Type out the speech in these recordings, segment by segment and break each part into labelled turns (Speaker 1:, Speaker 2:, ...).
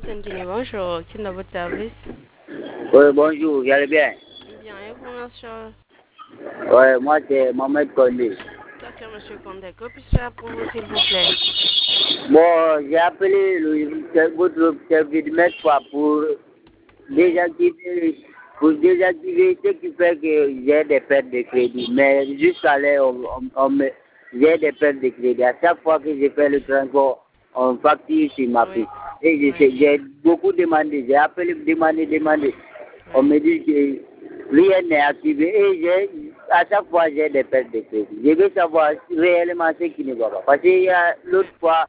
Speaker 1: Santini, bonjour, qui est dans votre service?
Speaker 2: Oui, bonjour, vous allez bien?
Speaker 1: Bien, et vous, monsieur?
Speaker 2: Oui, moi c'est Mohamed Kondé.
Speaker 1: D'accord, monsieur Condé, que puis-je faire pour vous, s'il vous plaît?
Speaker 2: Bon, j'ai appelé votre service de maître pour désactiver, ce qui fait que j'ai des pertes de crédit. Mais jusqu'à là, j'ai des pertes de crédit. À chaque fois que je fais le transport, on facture sur ma
Speaker 1: Oui,
Speaker 2: fiche. Et
Speaker 1: oui,
Speaker 2: j'ai beaucoup demandé, j'ai appelé demander. On
Speaker 1: oui.
Speaker 2: me dit que rien n'est activé et à chaque fois j'ai des pertes de crédit. Je veux savoir réellement ce qui ne va pas. Parce qu'il y a l'autre fois,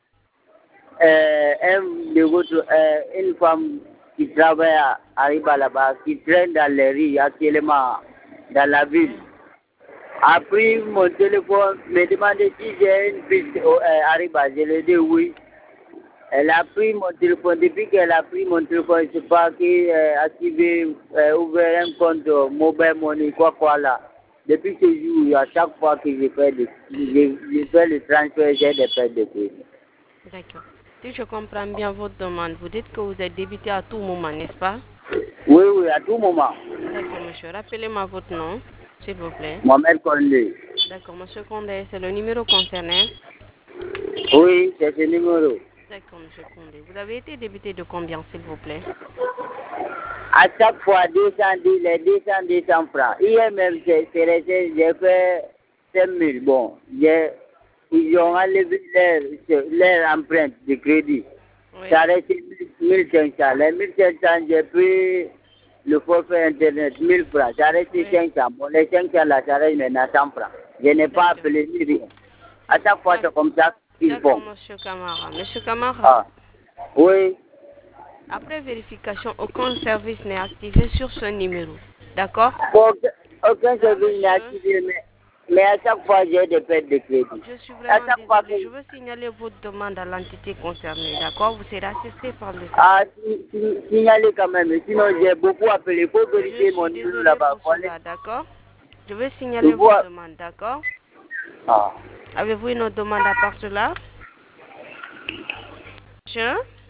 Speaker 2: une femme qui travaille à Ariba là-bas, qui traîne dans les rues actuellement dans la ville,
Speaker 1: Oui.
Speaker 2: a pris mon téléphone, me demandé si j'ai une piste Ariba. Je lui ai dit oui. Elle a pris mon téléphone. Depuis qu'elle a pris mon téléphone, je ne sais pas qui a activé, ouvert un compte mobile money, quoi là. Depuis ce jour, à chaque fois que je fais le transfert, j'ai des pertes de crédit.
Speaker 1: D'accord. Si je comprends bien votre demande, vous dites que vous êtes débité à tout moment, n'est-ce pas?
Speaker 2: Oui, à tout moment.
Speaker 1: D'accord, monsieur. Rappelez-moi votre nom, s'il vous plaît.
Speaker 2: Mohamed Kondé.
Speaker 1: D'accord, monsieur Condé, c'est le numéro concerné.
Speaker 2: Oui, c'est ce numéro.
Speaker 1: D'accord, monsieur Condé. Vous avez été débité de combien, s'il vous plaît?
Speaker 2: À chaque fois, 200 francs. Hier même, c'est resté, j'ai fait 5 000. Bon, ils ont
Speaker 1: Oui,
Speaker 2: enlevé leur empreinte de crédit. Ça
Speaker 1: oui.
Speaker 2: reste 1500. Les 1500, j'ai pris le forfait internet, 1000 francs. Ça reste
Speaker 1: Oui.
Speaker 2: 500. Bon, les 500 là, ça reste maintenant 100 francs. Je n'ai pas
Speaker 1: D'accord.
Speaker 2: appelé ni rien. À chaque fois, c'est comme ça qu'ils
Speaker 1: D'accord,
Speaker 2: font.
Speaker 1: monsieur Camara. Monsieur Camara,
Speaker 2: Ah, oui.
Speaker 1: après vérification, aucun service n'est activé sur ce numéro. D'accord?
Speaker 2: Aucun
Speaker 1: Là,
Speaker 2: service n'est
Speaker 1: monsieur,
Speaker 2: activé, mais à chaque fois, j'ai des pertes de crédit.
Speaker 1: je suis
Speaker 2: À
Speaker 1: vraiment
Speaker 2: chaque fois que.
Speaker 1: désolée. Je veux signaler votre demande à l'entité concernée. D'accord? Vous serez assisté par le
Speaker 2: Ah,
Speaker 1: service.
Speaker 2: signaler quand même. Sinon, j'ai beaucoup appelé. Il faut
Speaker 1: Je
Speaker 2: vérifier mon
Speaker 1: suis
Speaker 2: numéro
Speaker 1: désolée
Speaker 2: là-bas.
Speaker 1: pour cela. D'accord? Je vais
Speaker 2: Je
Speaker 1: signaler votre
Speaker 2: vois.
Speaker 1: demande. D'accord?
Speaker 2: Ah.
Speaker 1: Avez-vous une autre demande à part cela? Monsieur?